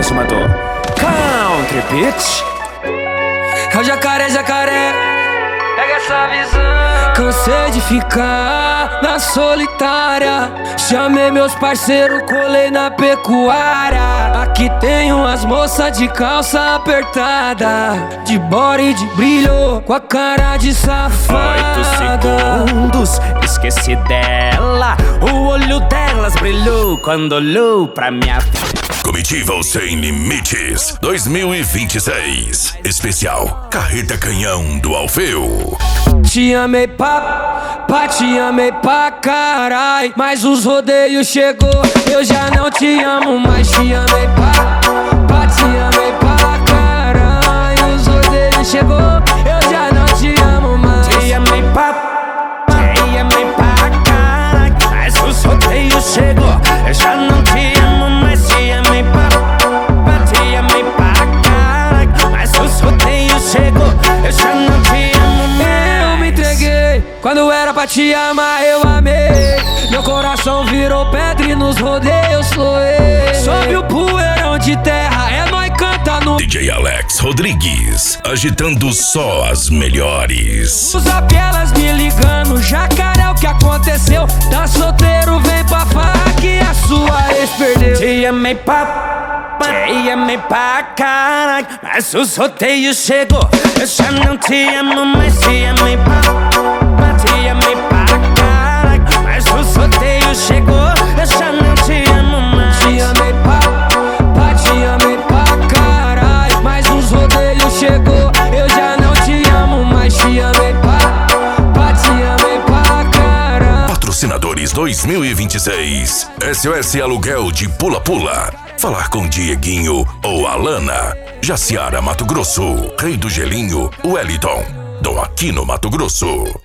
cima do Country Beat. É o jacaré, jacaré, pega essa visão. Cansei de ficar na solitária. Chamei meus parceiros, colei na pecuária. Aqui tem umas moças de calça apertada, de body de brilho, com a cara de safada. 8 segundos, esqueci dela. O olho delas brilhou quando olhou pra minha. Comitiva Sem Limites 2026. Especial Carreta Canhão do Alfeu. Te amei te amei pra carai, mas os rodeios chegou, eu já não te amo mais. Te amei te amei pra carai, os rodeios chegou, eu já não te amo mais. Te amei pra carai, mas os rodeios chegou, eu já não te amo mais. Te amei pra carai, mas os rodeios chegou, eu já não te amo mais. Eu me entreguei, quando era pra te amar eu amei. Meu coração virou pedra e nos rodeios floei. Sobe o poeirão de terra, é nóis canta no DJ Alex Rodrigues, agitando só as melhores. Os apelas me ligando, jacaré, o que aconteceu? Tá solteiro, vem pra farra que a sua ex perdeu. Te amei pra caralho, mas os rodeios chegou, eu já não te amo mais. Te amei pra caralho, mas os rodeios chegou, eu já não te amo mais. Te amei pra caralho, mas os rodeios chegou, eu já não te amo mais. Te amei pra caralho. Patrocinadores 2026. SOS Aluguel de Pula Pula. Falar com Dieguinho ou Alana. Jaciara Mato Grosso. Rei do Gelinho, Wellington. Dom Aquino Mato Grosso.